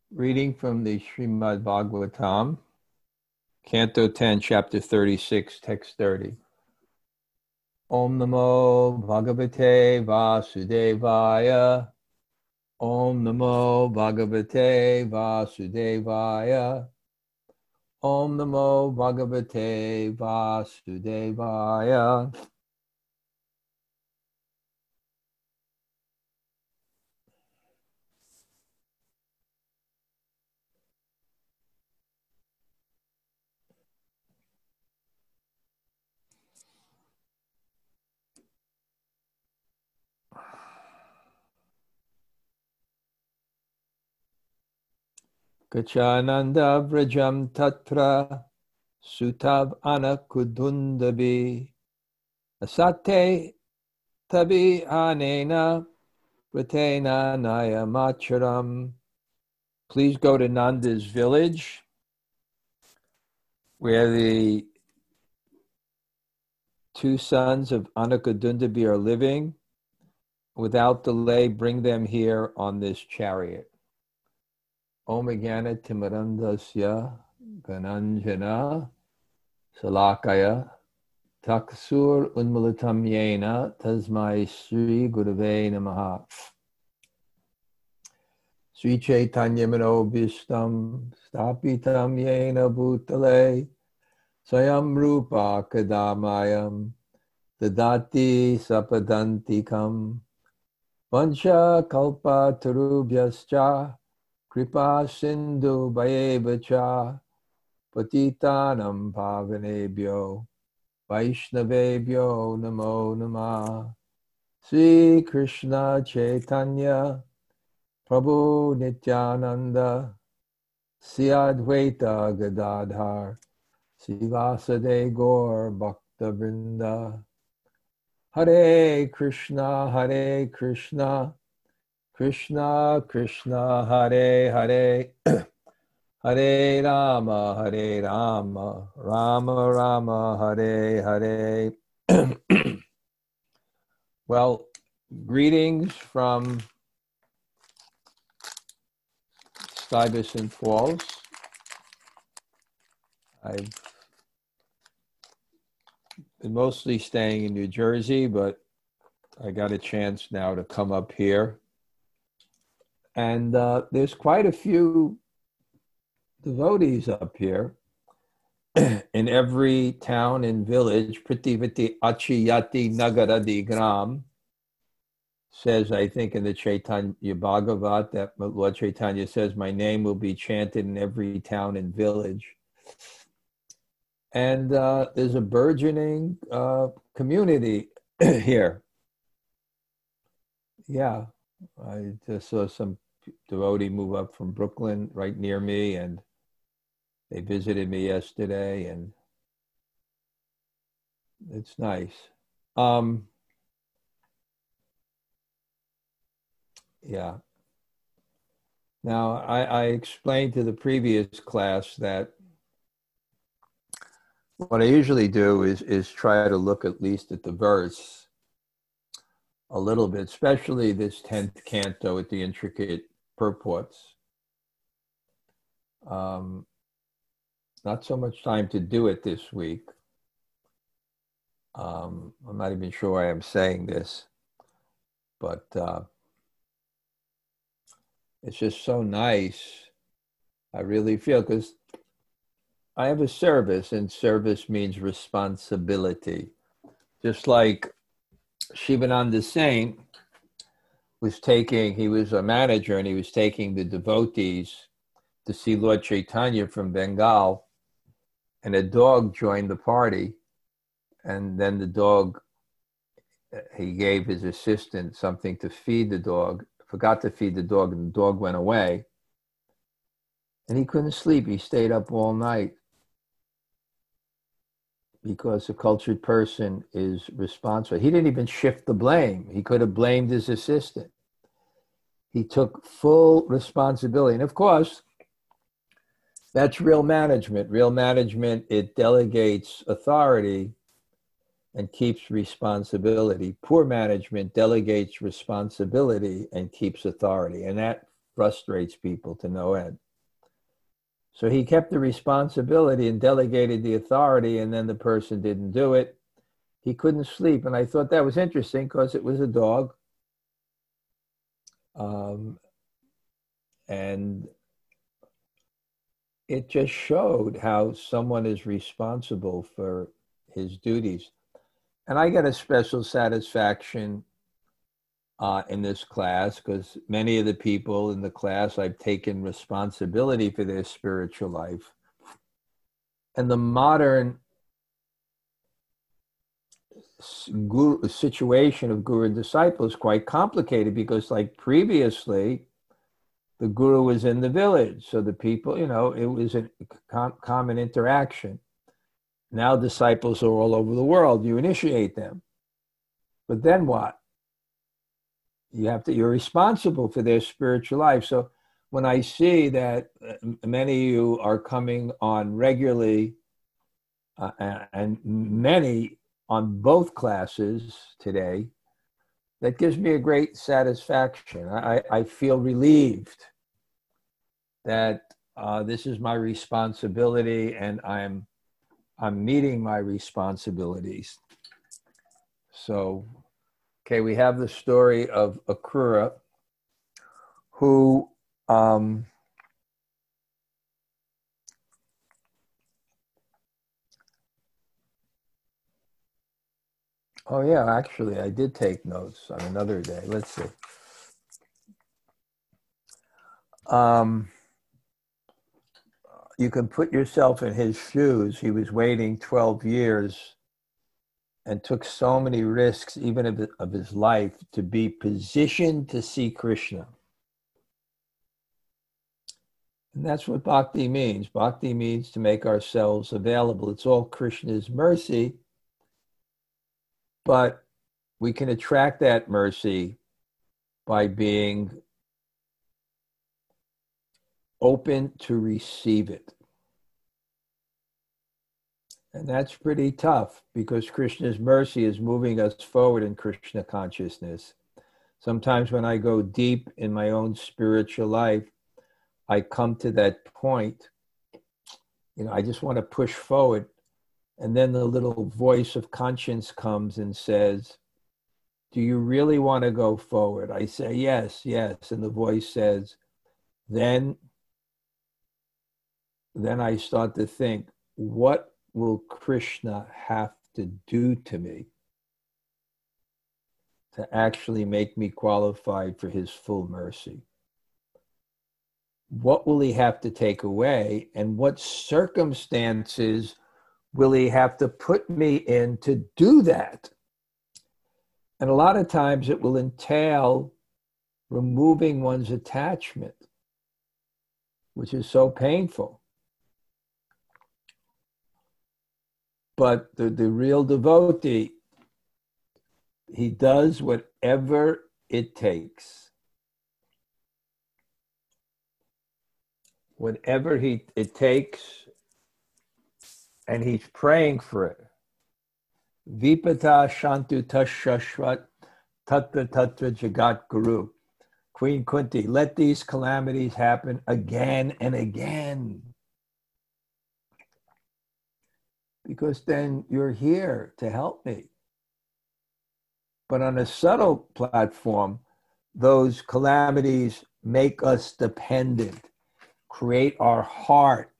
Reading from the Srimad Bhagavatam, Canto 10, Chapter 36, Text 30. Om Namo Bhagavate Vasudevaya. Om Namo Bhagavate Vasudevaya. Om Namo Bhagavate Vasudevaya. Gachananda Vrajam Tatra Sutav Anakudundabi Asate Tabi Anena Pratena Nayamacharam. Please go to Nanda's village where the two sons of Anakudundabi are living. Without delay, bring them here on this chariot. Om Jnana Timarandasya Gananjana Salakaya Taksur Unmulatam Yena Tasmai Sri Gurave Namaha. Sri Chaitanya Manobhishtam Stapitam Yena Bhutale Sayam Rupa Kadamayam Dadati Sapadantikam Vancha Kalpa Tarubhyascha Kripa Sindhu Bhayevacha Patitanam Pavanebhyo Vaishnavebhyo Namo Namah. Sri Krishna Chaitanya Prabhu Nityananda Sri Advaita Gadadhar Sivasade Gaur Bhakta Vrinda. Hare Krishna Krishna Krishna Hare Hare Hare Rama Rama Rama Hare Hare. Well, greetings from Stuyvesant Falls. I've been mostly staying in New Jersey, but I got a chance now to come up here. And there's quite a few devotees up here. In every town and village, Prativati Achiyati Nagaradi Gram says, I think in the Chaitanya Bhagavat, that Lord Chaitanya says, my name will be chanted in every town and village. And there's a burgeoning community here. Yeah, I just saw some devotee move up from Brooklyn right near me, and they visited me yesterday, and it's nice. Yeah. Now, I explained to the previous class that what I usually do is try to look at least at the verse a little bit, especially this 10th canto with the intricate purports. Not so much time to do it this week. I'm not even sure why I'm saying this, but it's just so nice. I really feel, because I have a service, and service means responsibility. Just like Shivananda Saint he was a manager, and he was taking the devotees to see Lord Chaitanya from Bengal, and a dog joined the party, and then the dog, he gave his assistant something to feed the dog, forgot to feed the dog, and the dog went away, and he couldn't sleep. He stayed up all night, because a cultured person is responsible. He didn't even shift the blame. He could have blamed his assistant. He took full responsibility. And of course, that's real management. Real management, it delegates authority and keeps responsibility. Poor management delegates responsibility and keeps authority. And that frustrates people to no end. So he kept the responsibility and delegated the authority, and then the person didn't do it. He couldn't sleep. And I thought that was interesting because it was a dog. And it just showed how someone is responsible for his duties. And I get a special satisfaction in this class because many of the people in the class, I've taken responsibility for their spiritual life. And the modern situation of guru and disciple is quite complicated because, like previously, the guru was in the village. So the people, it was a common interaction. Now disciples are all over the world. You initiate them. But then what? You're responsible for their spiritual life. So when I see that many of you are coming on regularly and many on both classes today, that gives me a great satisfaction. I feel relieved that this is my responsibility and I'm meeting my responsibilities. So, okay, we have the story of Akrura, who oh yeah, actually I did take notes on another day. Let's see. You can put yourself in his shoes. He was waiting 12 years and took so many risks, even of his life, to be positioned to see Krishna. And that's what bhakti means. Bhakti means to make ourselves available. It's all Krishna's mercy, but we can attract that mercy by being open to receive it. And that's pretty tough because Krishna's mercy is moving us forward in Krishna consciousness. Sometimes when I go deep in my own spiritual life, I come to that point, I just want to push forward. And then the little voice of conscience comes and says, do you really want to go forward? I say, yes, yes. And the voice says, then I start to think, what will Krishna have to do to me to actually make me qualified for his full mercy? What will he have to take away? And what circumstances will he have to put me in to do that? And a lot of times it will entail removing one's attachment, which is so painful. But the real devotee, he does whatever it takes. Whatever it takes, and he's praying for it. Vipata Shantu Tashashvat Tatra Tatra Jagat Guru. Queen Kunti, let these calamities happen again and again. Because then you're here to help me. But on a subtle platform, those calamities make us dependent, create our heart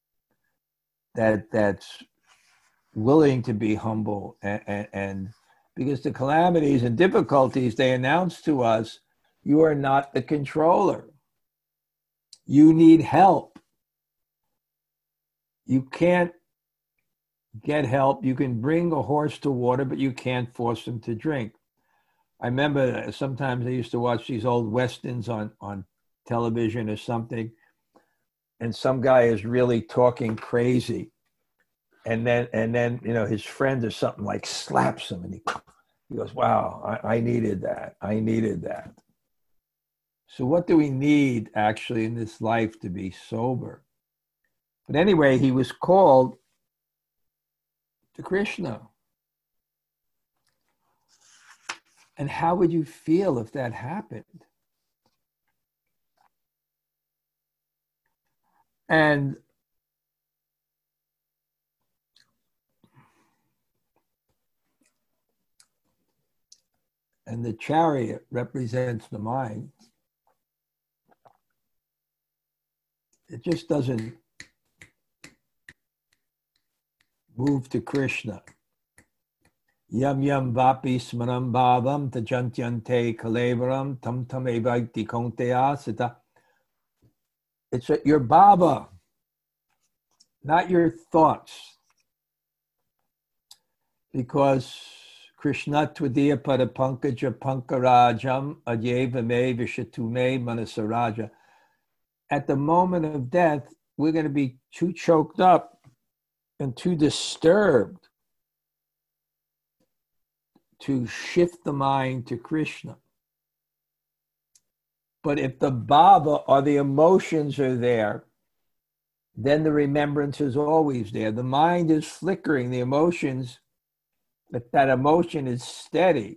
that's willing to be humble. And because the calamities and difficulties, they announce to us, you are not the controller. You need help. You can't get help. You can bring a horse to water, but you can't force him to drink. I remember sometimes I used to watch these old Westerns on television or something, and some guy is really talking crazy. And then his friend or something like slaps him, and he goes, wow, I needed that. I needed that. So what do we need actually in this life to be sober? But anyway, he was called to Krishna. And how would you feel if that happened? And the chariot represents the mind. It just doesn't move to Krishna. Yam yam vapi smaram bhavam tajantyante kalevaram tam tam evakti konteya sita. It's your bhava, not your thoughts. Because Krishna Tvadiya Padapankaja Pankarajam Adyeva Me Vishatume Manasaraja. At the moment of death, we're going to be too choked up and too disturbed to shift the mind to Krishna. But if the bhava or the emotions are there, then the remembrance is always there. The mind is flickering, the emotions, if that emotion is steady.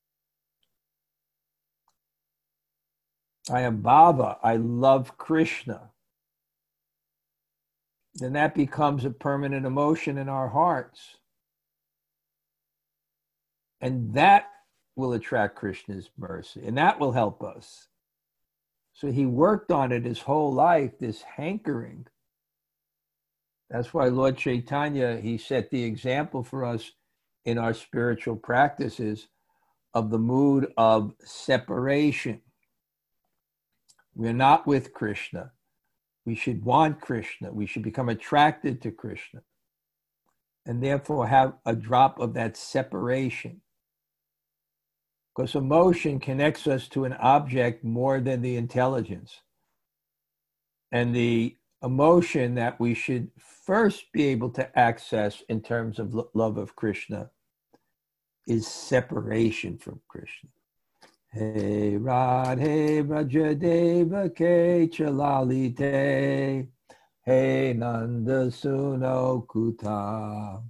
I am bhava, I love Krishna. Then that becomes a permanent emotion in our hearts. And that will attract Krishna's mercy, and that will help us. So he worked on it his whole life, this hankering. That's why Lord Chaitanya, he set the example for us in our spiritual practices of the mood of separation. We're not with Krishna. We should want Krishna. We should become attracted to Krishna, and therefore have a drop of that separation. Because emotion connects us to an object more than the intelligence. And the emotion that we should first be able to access in terms of love of Krishna is separation from Krishna. Hey Radhe Vrajadeva Ke Chalalite, Hey Nanda Suno Kuta,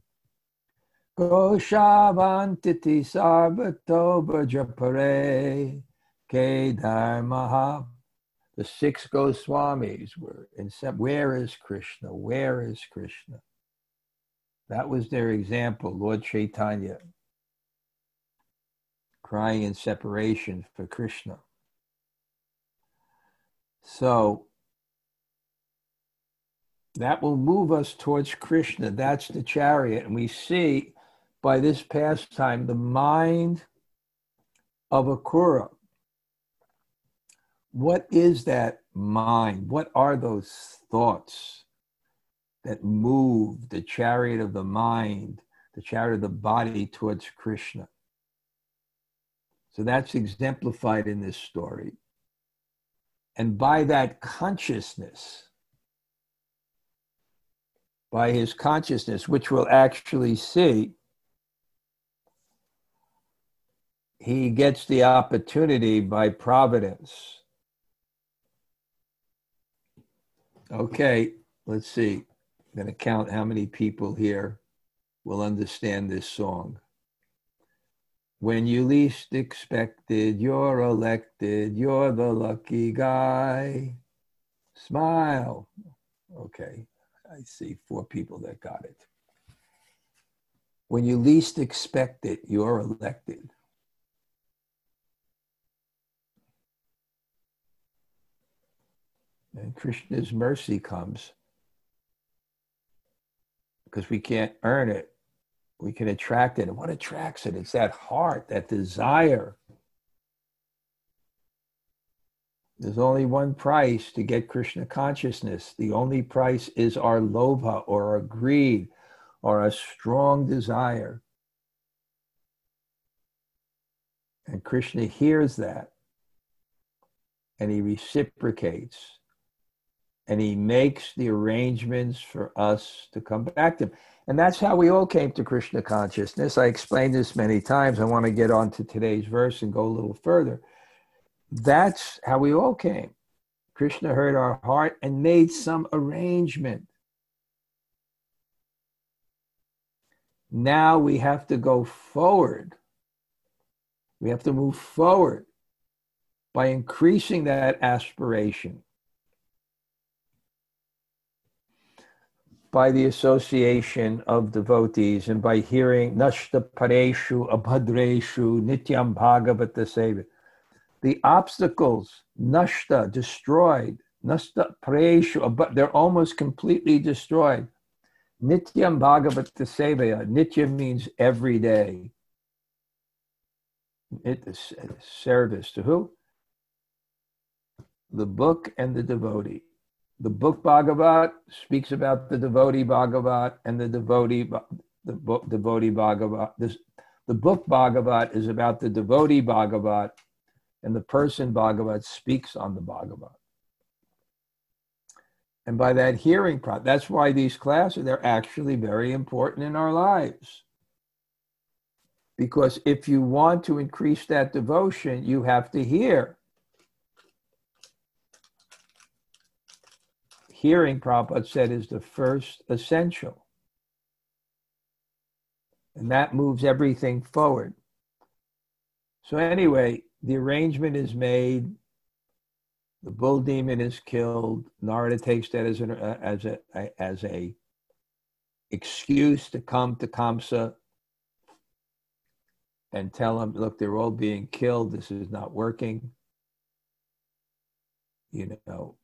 Goshavantiti Sarvato Vrajapare, Ke Dharmaha. The 6 Goswamis were in where is Krishna? Where is Krishna? That was their example, Lord Chaitanya, crying in separation for Krishna. So that will move us towards Krishna. That's the chariot. And we see by this pastime the mind of Akrura. What is that mind? What are those thoughts that move the chariot of the mind, the chariot of the body towards Krishna? So that's exemplified in this story. And by that consciousness, by his consciousness, which we'll actually see, he gets the opportunity by providence. Okay, let's see. I'm going to count how many people here will understand this song. When you least expected, you're elected, you're the lucky guy. Smile. Okay, I see 4 people that got it. When you least expect it, you're elected. And Krishna's mercy comes because we can't earn it. We can attract it. And what attracts it? It's that heart, that desire. There's only one price to get Krishna consciousness. The only price is our lobha or our greed or a strong desire. And Krishna hears that and he reciprocates. And he makes the arrangements for us to come back to him. And that's how we all came to Krishna consciousness. I explained this many times. I want to get on to today's verse and go a little further. That's how we all came. Krishna heard our heart and made some arrangement. Now we have to go forward. We have to move forward by increasing that aspiration. by the association of devotees and by hearing Nashta Pareshu Abhadreshu Nityam Bhagavata Seva. The obstacles, Nashta, destroyed. Nashta Pareshu, they're almost completely destroyed. Nityam Bhagavata Seva. Nitya means every day. It is service to who? The book and the devotee. The book Bhagavat speaks about the devotee Bhagavat and the devotee Bhagavat. The book Bhagavat is about the devotee Bhagavat, and the person Bhagavat speaks on the Bhagavat. And by that hearing, that's why these classes, they're actually very important in our lives. Because if you want to increase that devotion, you have to hear. Hearing, Prabhupada said, is the first essential. And that moves everything forward. So anyway, the arrangement is made. The bull demon is killed. Narada takes that as a excuse to come to Kamsa and tell him, look, they're all being killed. This is not working. You know.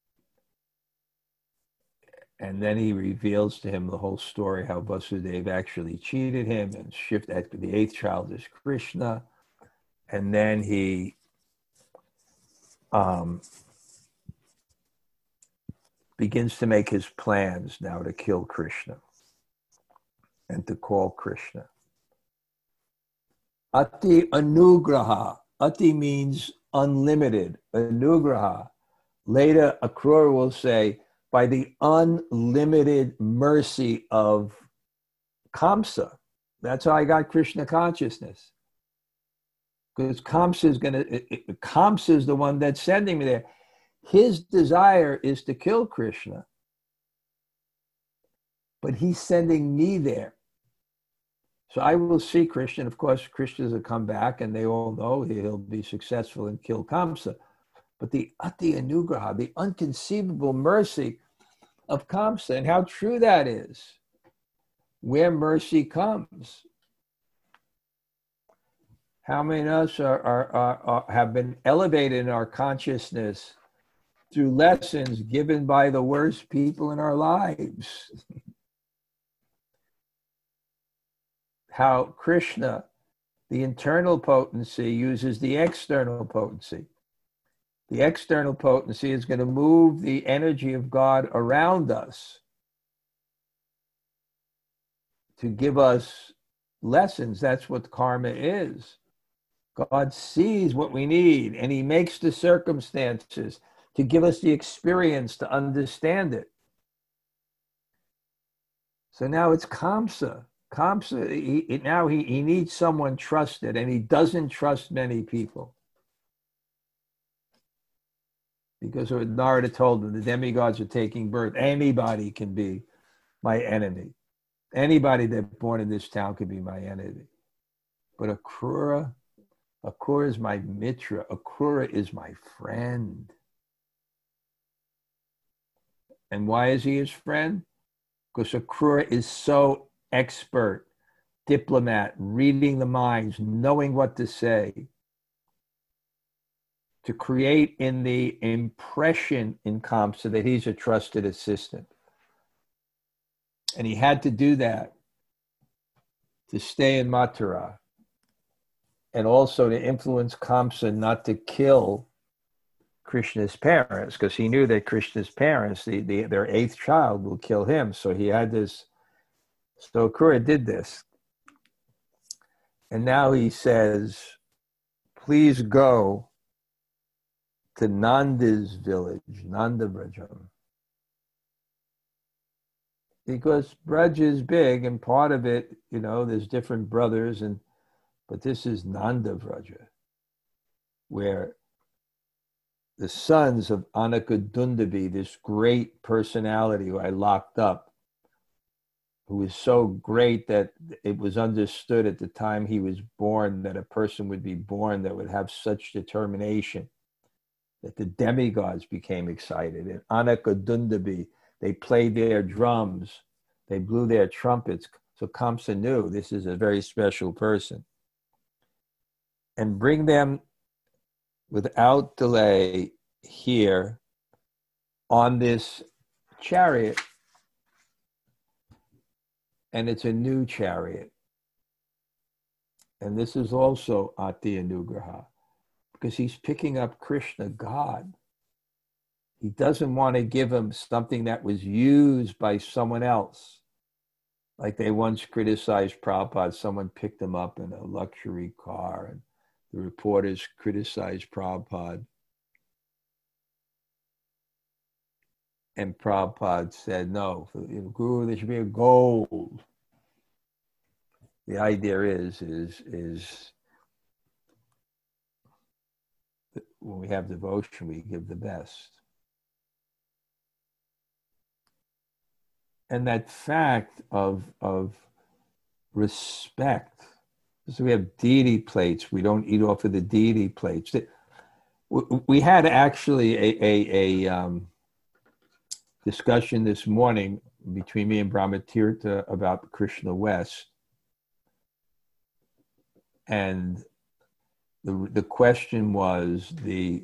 And then he reveals to him the whole story, how Vasudeva actually cheated him and shifted the eighth child is Krishna. And then he begins to make his plans now to kill Krishna and to call Krishna. Ati anugraha. Ati means unlimited. Anugraha. Later, Akrura will say, by the unlimited mercy of Kamsa. That's how I got Krishna consciousness. Because Kamsa is the one that's sending me there. His desire is to kill Krishna. But he's sending me there. So I will see Krishna. Of course, Krishna will come back and they all know he'll be successful and kill Kamsa. But the Ati Anugraha, the unconceivable mercy of Kamsa, and how true that is, where mercy comes. How many of us have been elevated in our consciousness through lessons given by the worst people in our lives? How Krishna, the internal potency, uses the external potency. The external potency is going to move the energy of God around us to give us lessons. That's what karma is. God sees what we need, and he makes the circumstances to give us the experience to understand it. So now it's Kamsa. Kamsa, he needs someone trusted, and he doesn't trust many people. Because Narada told him the demigods are taking birth. Anybody can be my enemy. Anybody that's born in this town could be my enemy. But Akrura is my mitra. Akrura is my friend. And why is he his friend? Because Akrura is so expert, diplomat, reading the minds, knowing what to say, to create in the impression in Kamsa that he's a trusted assistant. And he had to do that to stay in Mathura, and also to influence Kamsa not to kill Krishna's parents, because he knew that Krishna's parents, their eighth child, will kill him. So he had this. So Akrura did this. And now he says, please go to Nanda's village, Nanda Brajam. Because Braj is big, and part of it, there's different brothers, but this is Nanda Vraja, where the sons of Anakadundabi, this great personality who I locked up, who was so great that it was understood at the time he was born that a person would be born that would have such determination, that the demigods became excited. And Anakadundabi, they played their drums They blew their trumpets. So Kamsa knew this is a very special person. And bring them without delay here on this chariot. And it's a new chariot. And this is also Ati Anugraha, because he's picking up Krishna, God. He doesn't want to give him something that was used by someone else. Like they once criticized Prabhupada, someone picked him up in a luxury car, and the reporters criticized Prabhupada. And Prabhupada said, no, for the Guru, there should be a gold. The idea is when we have devotion, we give the best. And that fact of respect. So we have deity plates. We don't eat off of the deity plates. We had actually a discussion this morning between me and Brahmatirtha about Krishna West. And the question was the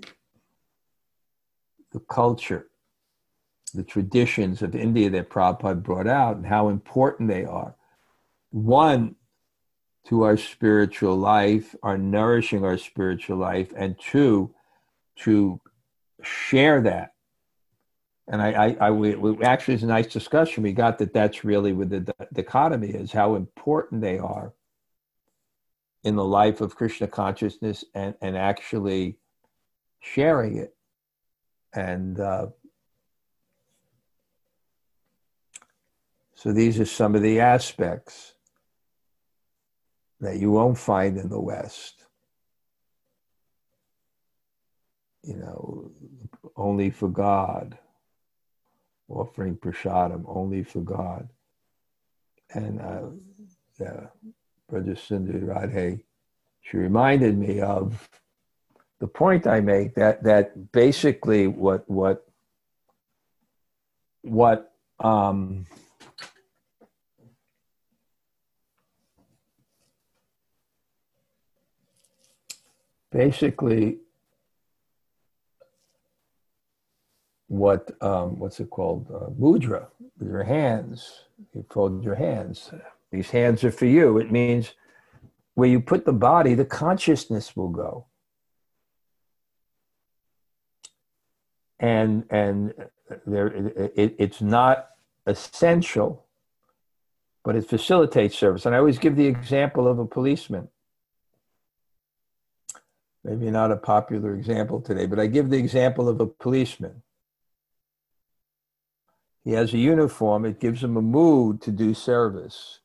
culture, the traditions of India that Prabhupada brought out and how important they are. One, to our spiritual life, are nourishing our spiritual life, and two, to share that. And we actually, it's a nice discussion. We got that's really what the dichotomy is, how important they are in the life of Krishna consciousness and actually sharing it. And so these are some of the aspects that you won't find in the West. You know, only for God, offering prasadam only for God. And Brother Sundari Radhe, she reminded me of the point I make that basically what basically what's it called? Mudra, with your hands. You fold your hands. These hands are for you. It means where you put the body, the consciousness will go. And it's not essential, but it facilitates service. And I always give the example of a policeman. Maybe not a popular example today, but I give the example of a policeman. He has a uniform. It gives him a mood to do service.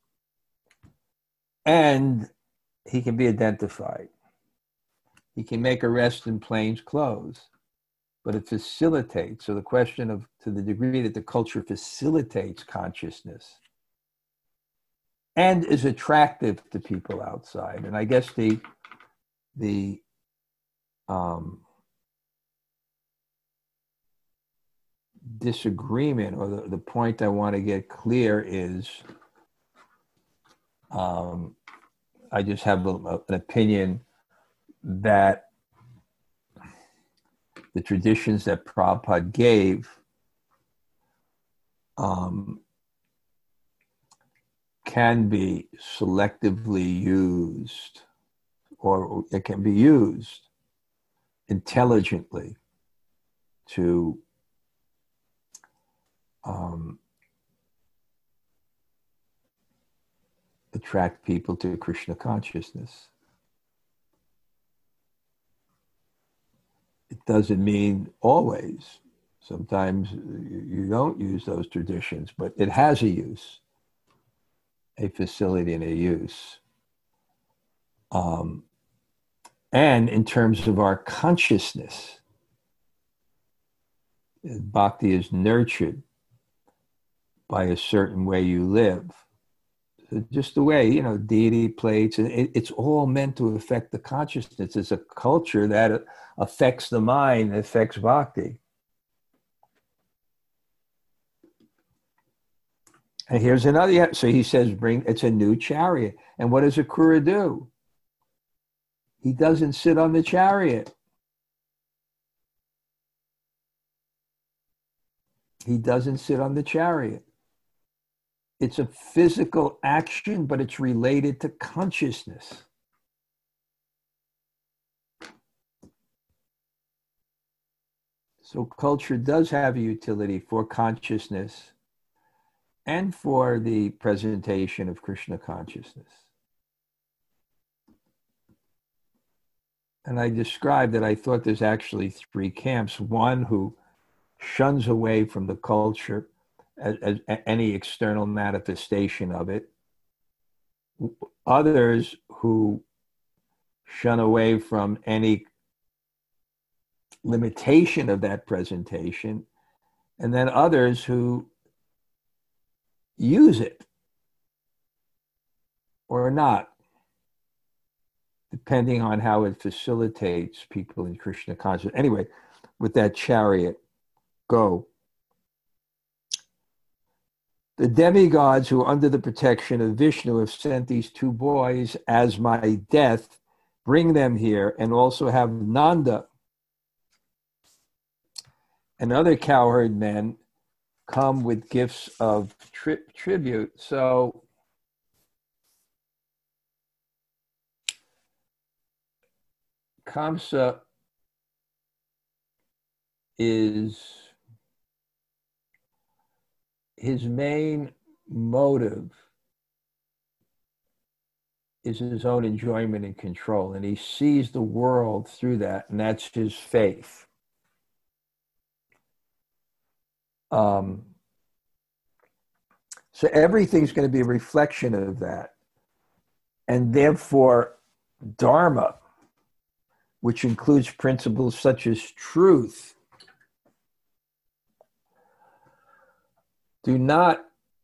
And he can be identified. He can make arrests in plain clothes, but it facilitates. So the question of, to the degree that the culture facilitates consciousness and is attractive to people outside. And I guess the disagreement, or the point I want to get clear is, I just have an opinion that the traditions that Prabhupada gave can be selectively used, or it can be used intelligently to attract people to Krishna consciousness. It doesn't mean always. Sometimes you don't use those traditions, but it has a use, a facility and a use. And in terms of our consciousness, bhakti is nurtured by a certain way you live. So just the way, deity plates, and it's all meant to affect the consciousness. It's a culture that affects the mind, affects bhakti. And here's another. Yeah, so he says, it's a new chariot. And what does Akrura do? He doesn't sit on the chariot. He doesn't sit on the chariot. It's a physical action, but it's related to consciousness. So culture does have a utility for consciousness and for the presentation of Krishna consciousness. And I described that I thought there's actually three camps. One who shuns away from the culture as any external manifestation of it. Others who shun away from any limitation of that presentation. And then others who use it or not, depending on how it facilitates people in Krishna consciousness. Anyway, with that chariot, go. The demigods who are under the protection of Vishnu have sent these two boys as my death. Bring them here, and also have Nanda and other cowherd men come with gifts of tribute. So Kamsa is his main motive is his own enjoyment and control, and he sees the world through that, and that's his faith. So everything's going to be a reflection of that, and therefore Dharma, which includes principles such as truth, do not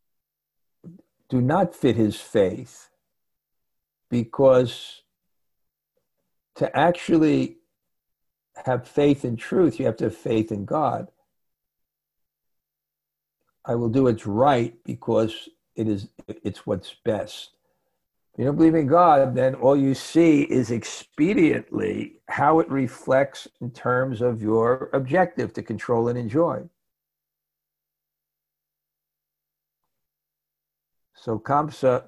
fit his faith, because to actually have faith in truth, you have to have faith in God. I will do what's right because it's what's best. If you don't believe in God, then all you see is expediently how it reflects in terms of your objective to control and enjoy. So Kamsa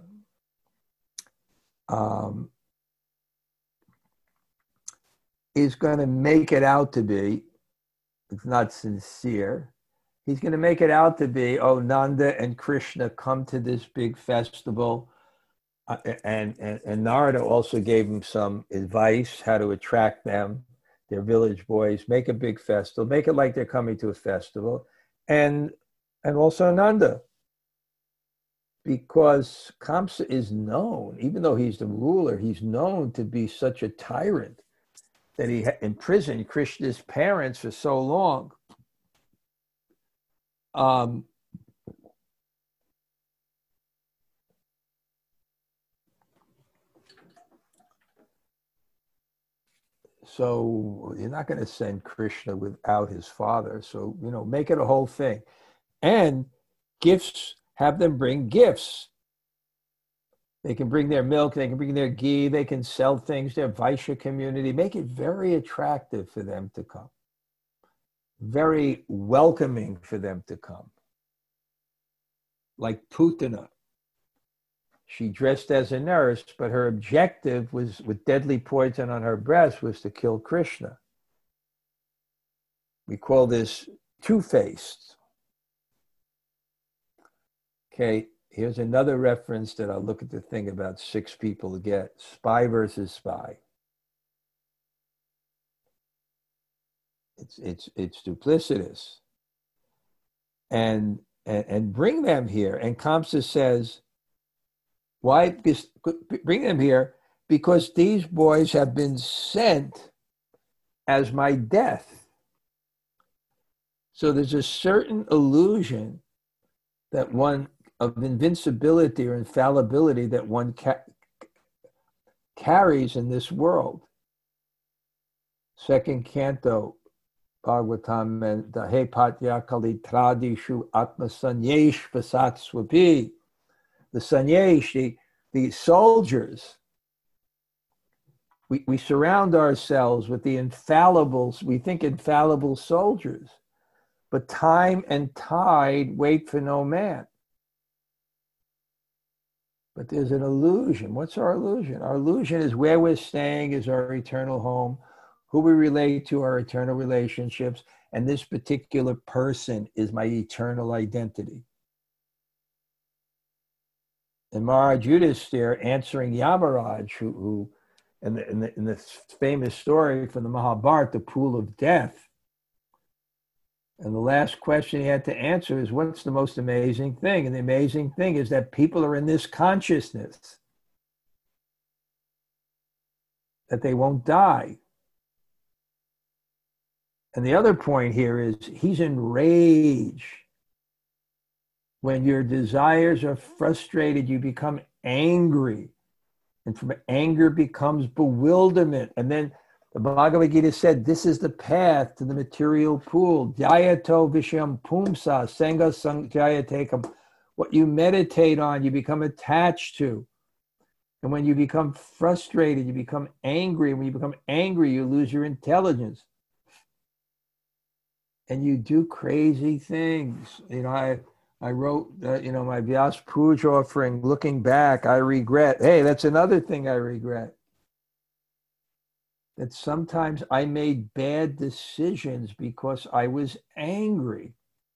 is going to make it out to be, it's not sincere, he's going to make it out to be, oh, Nanda and Krishna come to this big festival. And Narada also gave him some advice how to attract them, their village boys. Make a big festival, make it like they're coming to a festival. And also Nanda, because Kamsa is known, even though he's the ruler, he's known to be such a tyrant that he imprisoned Krishna's parents for so long. So you're not going to send Krishna without his father. So, make it a whole thing. And gifts, have them bring gifts. They can bring their milk, they can bring their ghee, they can sell things, their Vaishya community. Make it very attractive for them to come. Very welcoming for them to come. Like Putana. She dressed as a nurse, but her objective was, with deadly poison on her breast, was to kill Krishna. We call this two-faced. Okay, here's another reference that I'll look at the thing about 6 people to get. Spy versus spy. It's duplicitous. And bring them here. And Kamsa says, why bring them here? Because these boys have been sent as my death. So there's a certain illusion that one of invincibility or infallibility that one carries in this world. Second canto, Bhagavatam and the He Patya Kali Tradishu Atma Sanyesh Vasat Swapi. The Sanyesh, the soldiers, we surround ourselves with the infallibles, we think infallible soldiers, but time and tide wait for no man. But there's an illusion. What's our illusion? Our illusion is where we're staying is our eternal home, who we relate to, our eternal relationships, and this particular person is my eternal identity. And Maharaj Yudhisthira answering Yamaraj, who in the famous story from the Mahabharata, the pool of death, and the last question he had to answer is, what's the most amazing thing? And the amazing thing is that people are in this consciousness that they won't die. And the other point here is he's enraged. When your desires are frustrated, you become angry. And from anger becomes bewilderment. And then the Bhagavad Gita said, this is the path to the material pool. Dhyato visham pumsa, sanga sanjayatekam. What you meditate on, you become attached to. And when you become frustrated, you become angry. And when you become angry, you lose your intelligence. And you do crazy things. I wrote, my Vyas Puja offering, looking back, I regret. Hey, that's another thing I regret. That sometimes I made bad decisions because I was angry.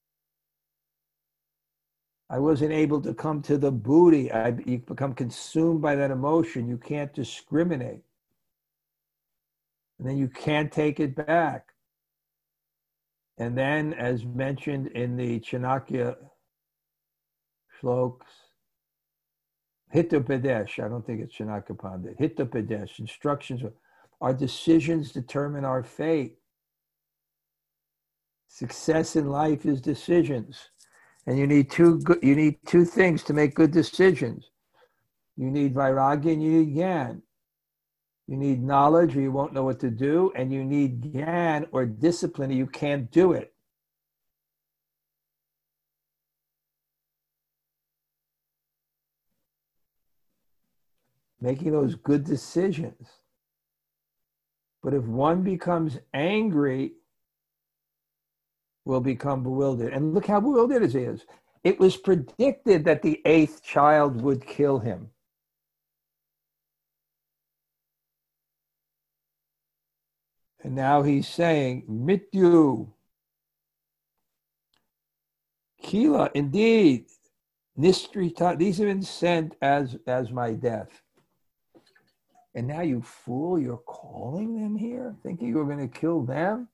I wasn't able to come to the buddhi. You become consumed by that emotion. You can't discriminate. And then you can't take it back. And then, as mentioned in the Chanakya Shloks, Hitopadesh, I don't think it's Chanakya Pandit, Hitopadesh, instructions. Our decisions determine our fate. Success in life is decisions. And you need two things to make good decisions. You need vairagya and you need gyan. You need knowledge or you won't know what to do, and you need gyan or discipline or you can't do it. Making those good decisions. But if one becomes angry, will become bewildered. And look how bewildered he is. It was predicted that the 8th child would kill him. And now he's saying, Mityu, Kila, indeed, Nistrita, these have been sent as my death. And now you fool, you're calling them here, thinking you're going to kill them?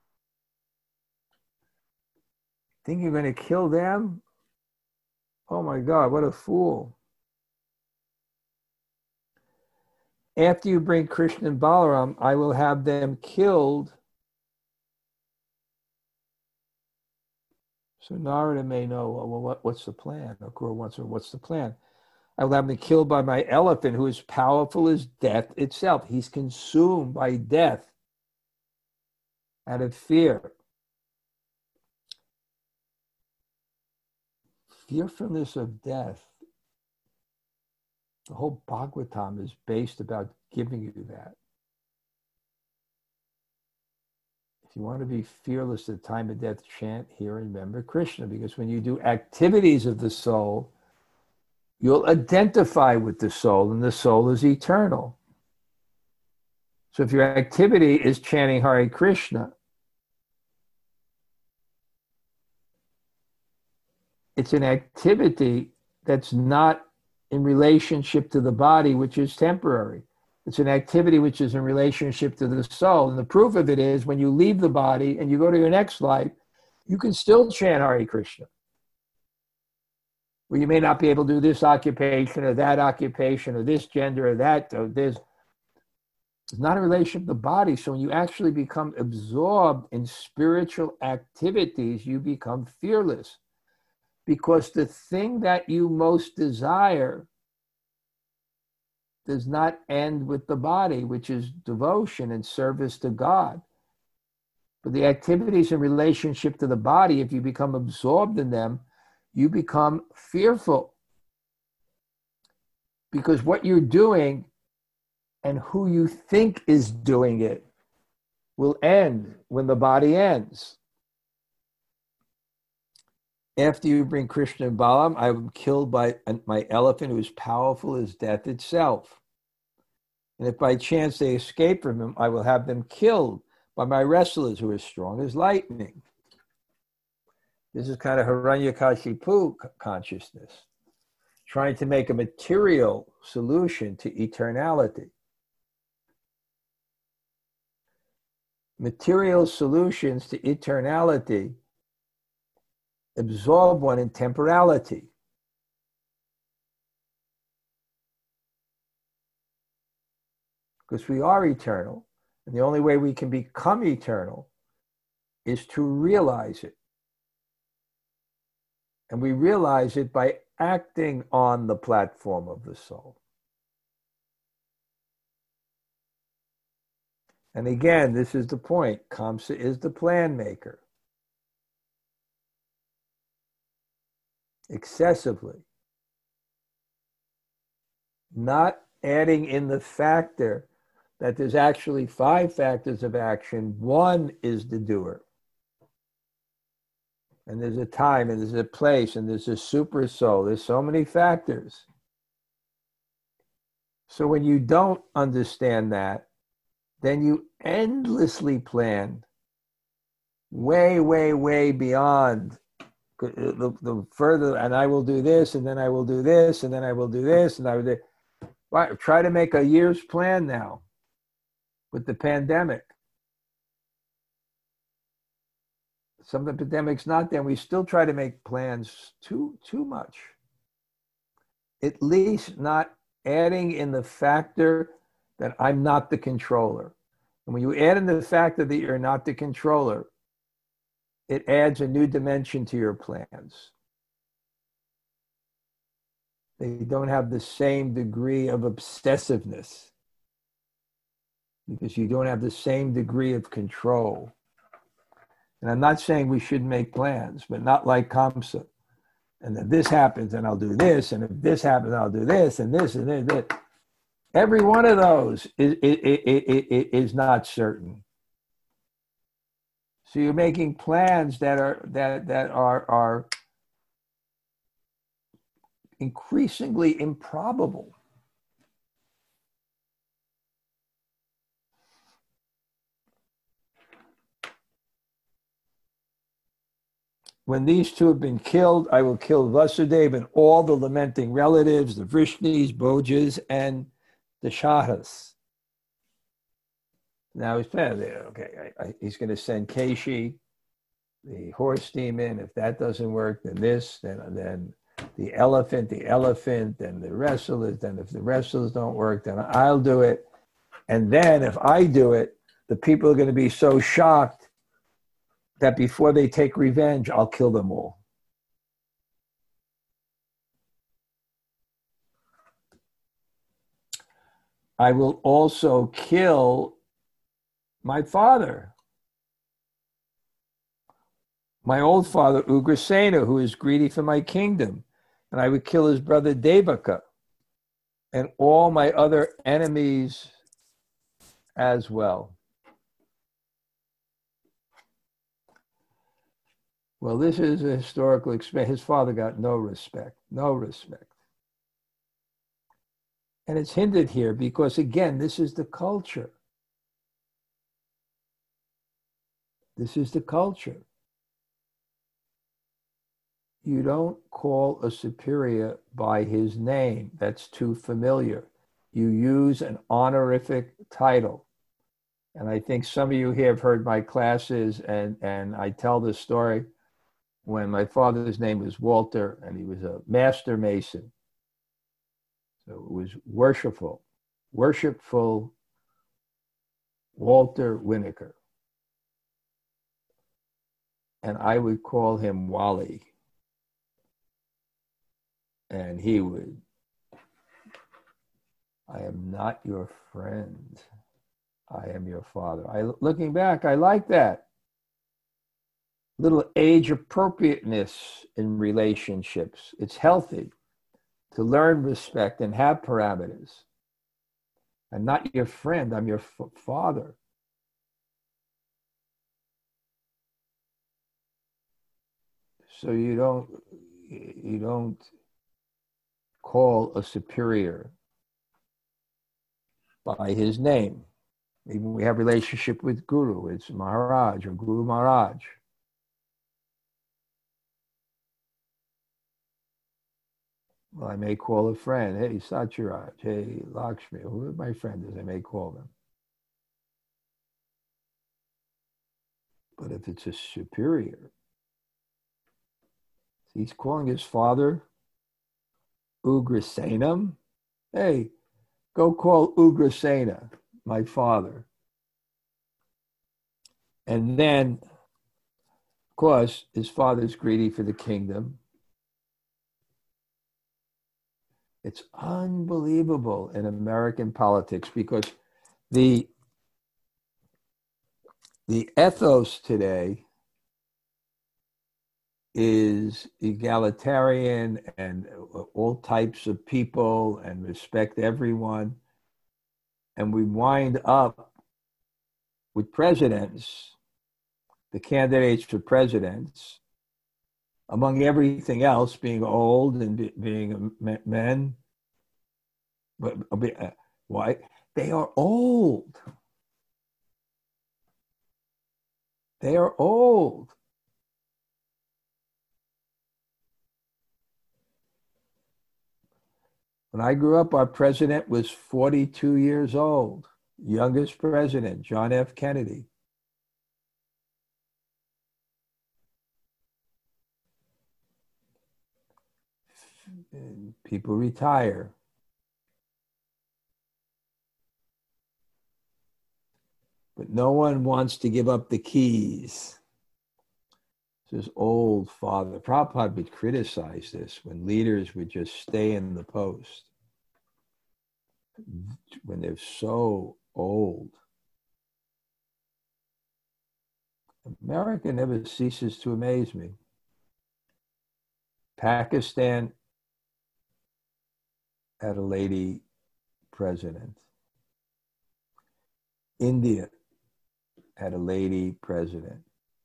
Think you're going to kill them? Oh my God, what a fool. After you bring Krishna and Balaram, I will have them killed. So Narada may know, well, what's the plan? Akrura wants to know, what's the plan? I will have them killed by my elephant, who is powerful as death itself. He's consumed by death out of fear. Fearfulness of death. The whole Bhagavatam is based about giving you that. If you want to be fearless at the time of death, chant, hear, and remember Krishna. Because when you do activities of the soul, you'll identify with the soul, and the soul is eternal. So if your activity is chanting Hare Krishna, it's an activity that's not in relationship to the body, which is temporary. It's an activity which is in relationship to the soul. And the proof of it is when you leave the body and you go to your next life, you can still chant Hare Krishna. Well, you may not be able to do this occupation or that occupation or this gender or that or this. It's not a relationship to the body. So when you actually become absorbed in spiritual activities, you become fearless. Because the thing that you most desire does not end with the body, which is devotion and service to God. But the activities in relationship to the body, if you become absorbed in them, you become fearful. Because what you're doing and who you think is doing it will end when the body ends. After you bring Krishna and Balaram, I am killed by my elephant, who is powerful as death itself. And if by chance they escape from him, I will have them killed by my wrestlers, who are strong as lightning. This is kind of Hiranyakashipu consciousness, trying to make a material solution to eternality. Material solutions to eternality absorb one in temporality. Because we are eternal, and the only way we can become eternal is to realize it. And we realize it by acting on the platform of the soul. And again, this is the point. Kamsa is the plan maker. Excessively. Not adding in the factor that there's actually 5 factors of action. One is the doer. And there's a time, and there's a place, and there's a super soul. There's so many factors. So when you don't understand that, then you endlessly plan way, way, way beyond the further, and I will do this, and then I will do this, and then I will do this, and I will do. Try to make a year's plan now with the pandemic. Some of the pandemic's not there. We still try to make plans too much. At least not adding in the factor that I'm not the controller. And when you add in the factor that you're not the controller, it adds a new dimension to your plans. They don't have the same degree of obsessiveness because you don't have the same degree of control. And I'm not saying we shouldn't make plans, but not like Kamsa. And if this happens, then I'll do this. And if this happens, I'll do this and this and this. Every one of those is not certain. So you're making plans that are increasingly improbable. When these two have been killed, I will kill Vasudeva and all the lamenting relatives, the Vrishnis, Bhojas, and the Shahas. Now he's he's going to send Keshi, the horse demon. If that doesn't work, then this, then the elephant, then the wrestlers. Then if the wrestlers don't work, then I'll do it. And then if I do it, the people are going to be so shocked that before they take revenge, I'll kill them all. I will also kill my father, my old father, Ugrasena, who is greedy for my kingdom. And I would kill his brother Devaka and all my other enemies as well. Well, this is a historical experience. His father got no respect. And it's hindered here because, again, this is the culture. This is the culture. You don't call a superior by his name. That's too familiar. You use an honorific title. And I think some of you here have heard my classes, and I tell this story when my father's name was Walter, and he was a master mason. So it was worshipful Walter Winokur. And I would call him Wally. And he would, I am not your friend. I am your father. Looking back, I like that. little age appropriateness in relationships. It's healthy to learn respect and have parameters. I'm not your friend, I'm your father. So you don't call a superior by his name. Even we have relationship with Guru, it's Maharaj or Guru Maharaj. Well, I may call a friend, hey, Satyaraj, hey, Lakshmi, whoever my friend is, I may call them. But if it's a superior, he's calling his father Ugrasenam. Hey, go call Ugrasena, my father. And then, of course, his father's greedy for the kingdom. It's unbelievable in American politics because the ethos today is egalitarian and all types of people and respect everyone. And we wind up with presidents, the candidates for presidents, among everything else, being old and being men. But why? They are old. They are old. When I grew up, our president was 42 years old, youngest president, John F. Kennedy. And people retire. But no one wants to give up the keys. This old father. Prabhupada would criticize this when leaders would just stay in the post when they're so old. America never ceases to amaze me. Pakistan had a lady president. India had a lady president.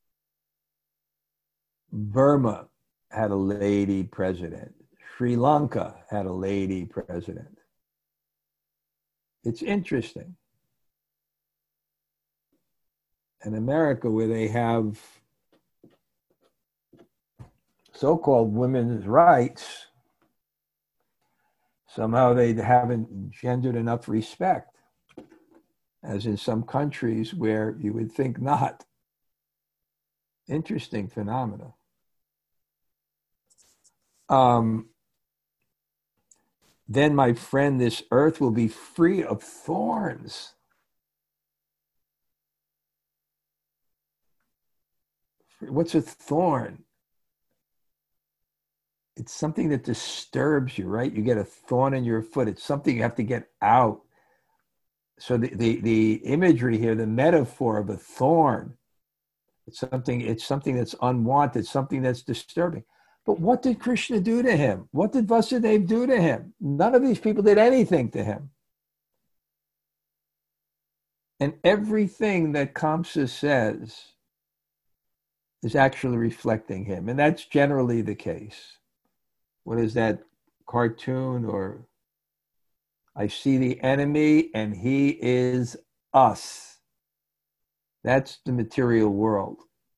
Burma had a lady president. Sri Lanka had a lady president. It's interesting. In America, where they have so-called women's rights, somehow they haven't gendered enough respect, as in some countries where you would think not. Interesting phenomena. Then, my friend, this earth will be free of thorns. What's a thorn? It's something that disturbs you, right? You get a thorn in your foot. It's something you have to get out. So the imagery here, the metaphor of a thorn, it's something that's unwanted, something that's disturbing. But what did Krishna do to him? What did Vasudeva do to him? None of these people did anything to him. And everything that Kamsa says is actually reflecting him. And that's generally the case. What is that cartoon? Or I see the enemy and he is us. That's the material world.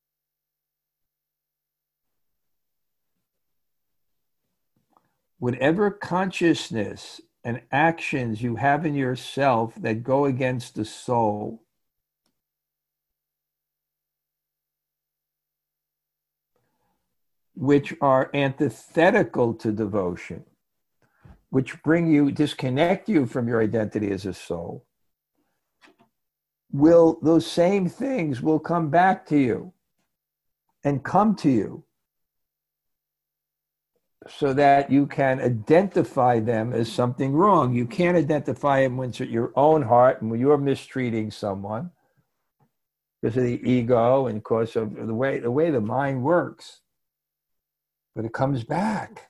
Whatever consciousness and actions you have in yourself that go against the soul, which are antithetical to devotion, which disconnect you from your identity as a soul, those same things will come back to you and come to you so that you can identify them as something wrong. You can't identify them when it's at your own heart and when you're mistreating someone. because of the ego and because of the way the mind works. But it comes back.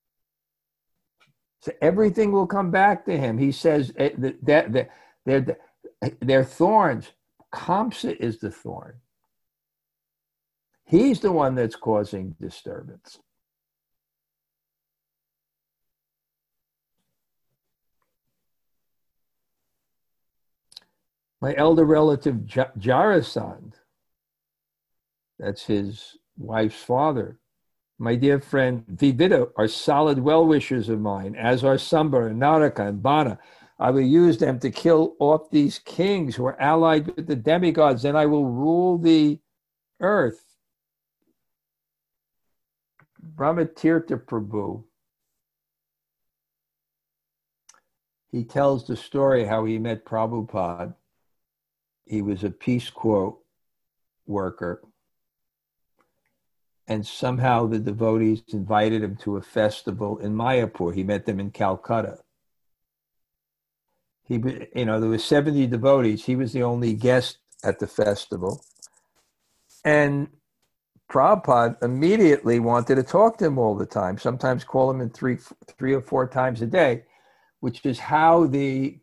So everything will come back to him. He says that they're thorns. Kamsa is the thorn. He's the one that's causing disturbance. My elder relative, Jarasandh, that's his wife's father, my dear friend Vivida, are solid well-wishers of mine, as are Samba and Naraka and Bana. I will use them to kill off these kings who are allied with the demigods, and I will rule the earth. Brahmatirtha Prabhu, he tells the story how he met Prabhupada. He was a Peace Corps worker, and somehow the devotees invited him to a festival in Mayapur. He met them in Calcutta. There were 70 devotees. He was the only guest at the festival. And Prabhupada immediately wanted to talk to him all the time, sometimes call him in three or four times a day, which is how the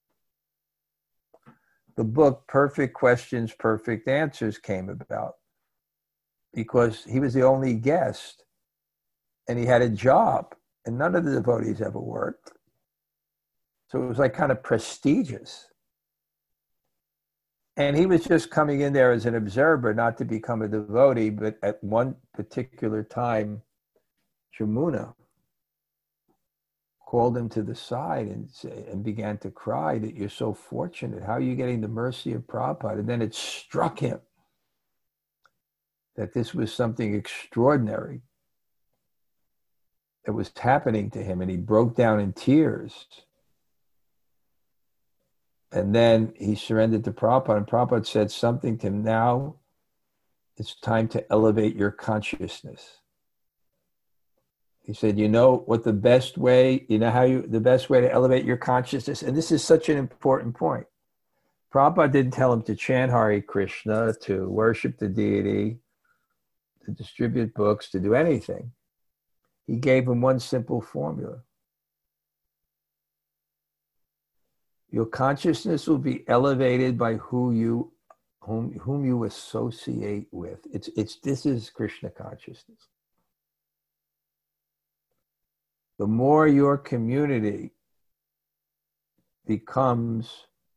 book Perfect Questions, Perfect Answers came about, because he was the only guest and he had a job and none of the devotees ever worked. So it was like kind of prestigious. And he was just coming in there as an observer, not to become a devotee. But at one particular time, Jamuna called him to the side and began to cry that you're so fortunate. How are you getting the mercy of Prabhupada? And then it struck him that this was something extraordinary that was happening to him. And he broke down in tears. And then he surrendered to Prabhupada, and Prabhupada said something to him. Now it's time to elevate your consciousness. He said, the best way to elevate your consciousness, and this is such an important point. Prabhupada didn't tell him to chant Hare Krishna, to worship the deity, to distribute books, to do anything. He gave him one simple formula. Your consciousness will be elevated by whom you associate with. This is Krishna consciousness. The more your community becomes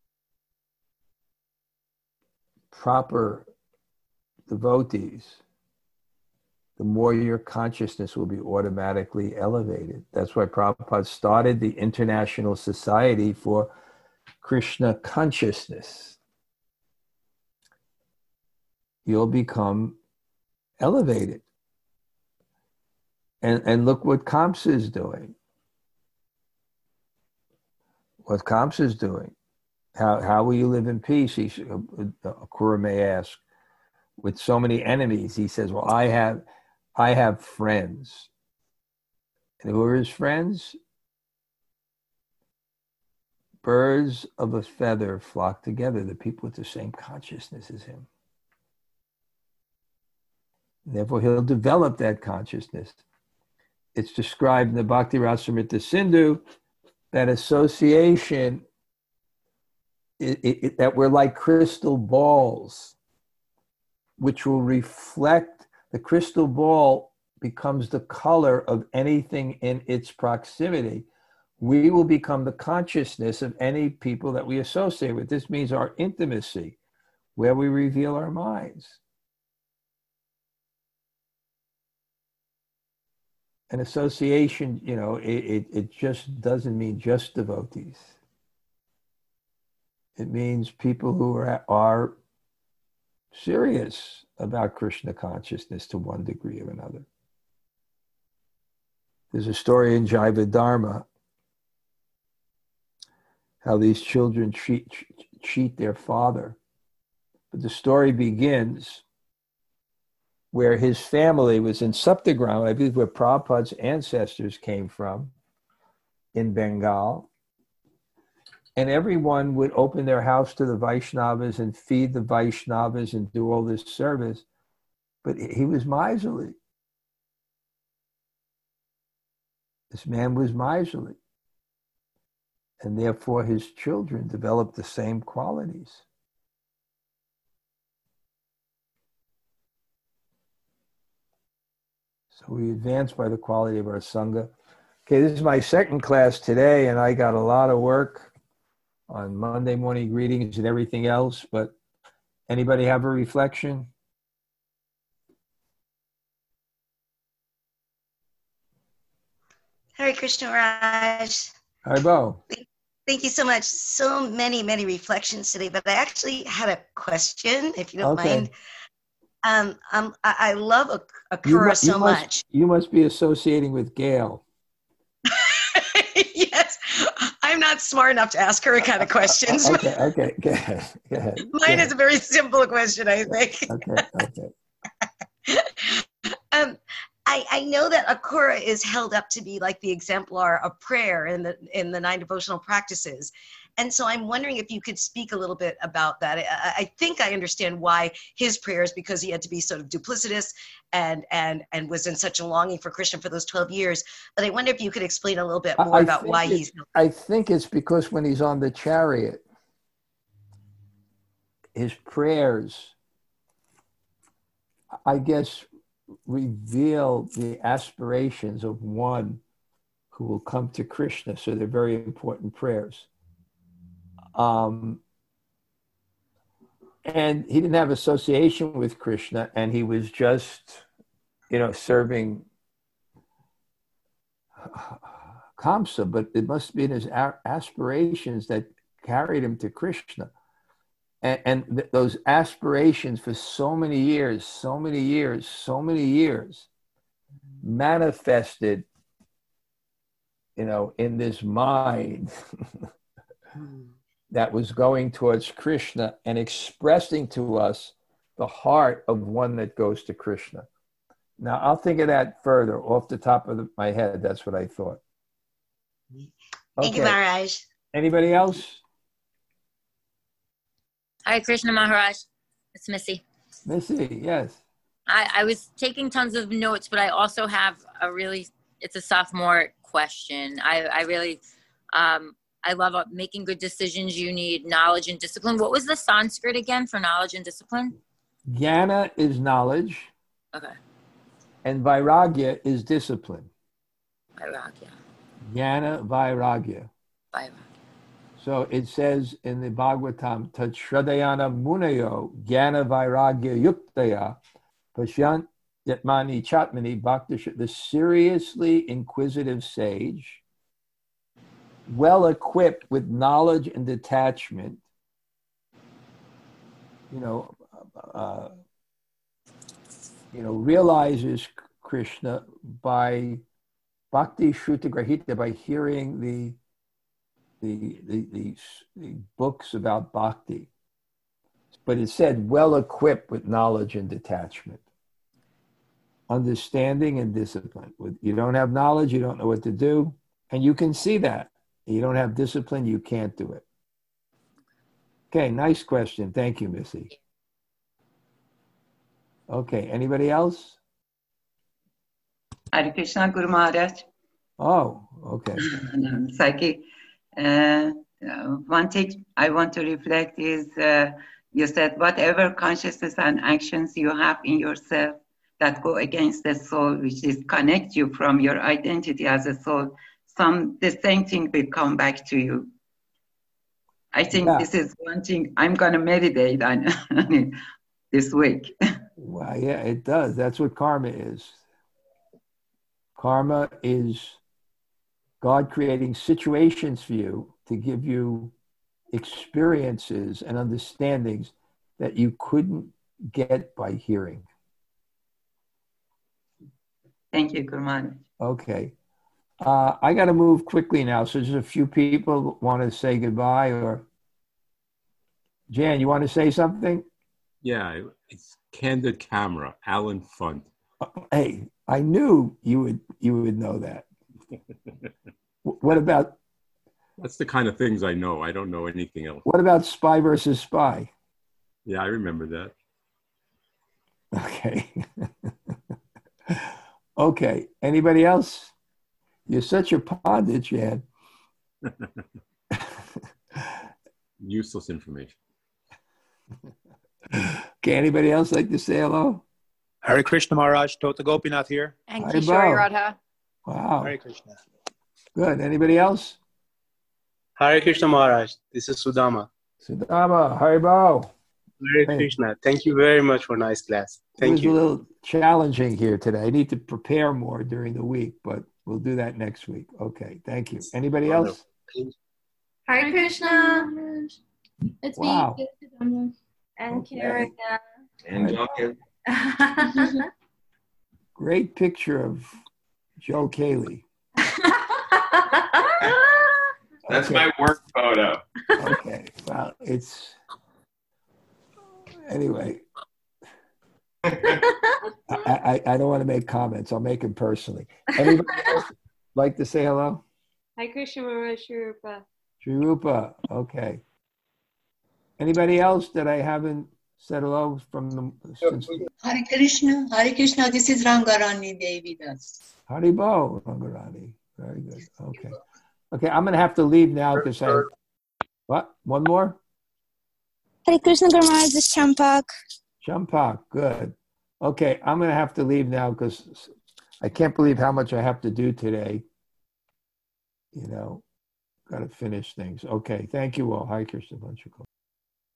proper devotees, the more your consciousness will be automatically elevated. That's why Prabhupada started the International Society for Krishna Consciousness. You'll become elevated. And look what Kamsa is doing. What Kamsa is doing. How will you live in peace? Akrura may ask. With so many enemies, he says, well, I have friends. And who are his friends? Birds of a feather flock together, the people with the same consciousness as him. Therefore, he'll develop that consciousness. It's described in the Bhakti Rasamrita Sindhu, that association, that we're like crystal balls, which will reflect, the crystal ball becomes the color of anything in its proximity. We will become the consciousness of any people that we associate with. This means our intimacy, where we reveal our minds. An association, it just doesn't mean just devotees. It means people who are serious about Krishna consciousness to one degree or another. There's a story in Jaiva Dharma how these children cheat their father. But the story begins where his family was in Saptagram, I believe where Prabhupada's ancestors came from, in Bengal. and everyone would open their house to the Vaishnavas and feed the Vaishnavas and do all this service. But he was miserly. This man was miserly. And therefore his children developed the same qualities. So we advance by the quality of our Sangha. Okay, this is my second class today, and I got a lot of work on Monday morning greetings and everything else, but anybody have a reflection? Hare Krishna Raj. Haribo. Thank you so much. So many reflections today, but I actually had a question, if you don't mind. I love Akrura so much. You must be associating with Gail. Yes, I'm not smart enough to ask her kind of questions. Okay, go ahead. Mine is a very simple question, I think. Okay. I know that Akrura is held up to be like the exemplar of prayer in the 9 devotional practices. And so I'm wondering if you could speak a little bit about that. I think I understand why his prayers, because he had to be sort of duplicitous and was in such a longing for Krishna for those 12 years. But I wonder if you could explain a little bit more about why he's... I think it's because when he's on the chariot, his prayers, I guess, reveal the aspirations of one who will come to Krishna. So they're very important prayers. And he didn't have association with Krishna, and he was just, serving Kamsa, but it must have been his aspirations that carried him to Krishna. And those aspirations for so many years manifested, in this mind that was going towards Krishna and expressing to us the heart of one that goes to Krishna. Now, I'll think of that further off the top of my head. That's what I thought. Okay. Thank you, Maharaj. Anybody else? Hi, Krishna Maharaj. It's Missy. Missy, yes. I was taking tons of notes, but I also have it's a sophomore question. I love making good decisions. You need knowledge and discipline. What was the Sanskrit again for knowledge and discipline? Jnana is knowledge. Okay. And Vairagya is discipline. Vairagya. Jnana, Vairagya. Vairagya. So it says in the Bhagavatam, Tat Shradayana Munayo Jnana Vairagya Yuktaya Pashyant Yatmani Chatmani Bhakti, the seriously inquisitive sage, well equipped with knowledge and detachment, realizes Krishna by Bhakti Shruta Grahita, by hearing the books about bhakti. But it said well equipped with knowledge and detachment, understanding and discipline. You don't have knowledge, you don't know what to do, and you can see that. You don't have discipline, you can't do it. Okay, nice question. Thank you, Missy. Okay, anybody else? Hare Krishna, Guru Maharaj. Oh, okay. Saki, one thing I want to reflect is you said whatever consciousness and actions you have in yourself that go against the soul, which disconnect you from your identity as a soul, the same thing will come back to you. I think This is one thing I'm going to meditate on this week. Well, yeah, it does. That's what karma is. Karma is God creating situations for you to give you experiences and understandings that you couldn't get by hearing. Thank you, Guru Maharaj. Okay. I got to move quickly now. So just a few people want to say goodbye, or Jan, you want to say something? Yeah, it's Candid Camera, Alan Funt. Hey, I knew you would know that. What about That's the kind of things I know. I don't know anything else. What about Spy versus Spy? Yeah, I remember that. Okay. Okay. Anybody else? You're such a pundit, Jan. Useless information. Okay. Anybody else like to say hello? Hare Krishna Maharaj, Tota Gopinath here. And Hi, Kishori Bo. Radha. Wow. Hare Krishna. Good. Anybody else? Hare Krishna Maharaj, this is Sudama. Sudama, Haribo. Hare Hey. Krishna. Thank you very much for nice class. It Thank was a you. little challenging here today. I need to prepare more during the week, but we'll do that next week. Okay. Thank you. Anybody else? Hare Krishna. It's Wow. me, and Okay. Karina. And Great picture of Joe Cayley. That's Okay. my work photo. Okay. Well, it's anyway. I don't want to make comments. I'll make them personally. Anybody else like to say hello? Hare Krishna Maharaj Shri Rupa. Sri Rupa. Okay. Anybody else that I haven't said hello from the since Hare Krishna, this is Rangarani Devi Das. Haribo Rangarani. Very good. Okay. Okay, I'm gonna have to leave now because I what? One more? Hare Krishna Guru Maharaj, this is Champak. Champak, good. Okay, I'm gonna have to leave now because I can't believe how much I have to do today. You know, gotta finish things. Okay, thank you all. Hi, Krishna Vanchukul.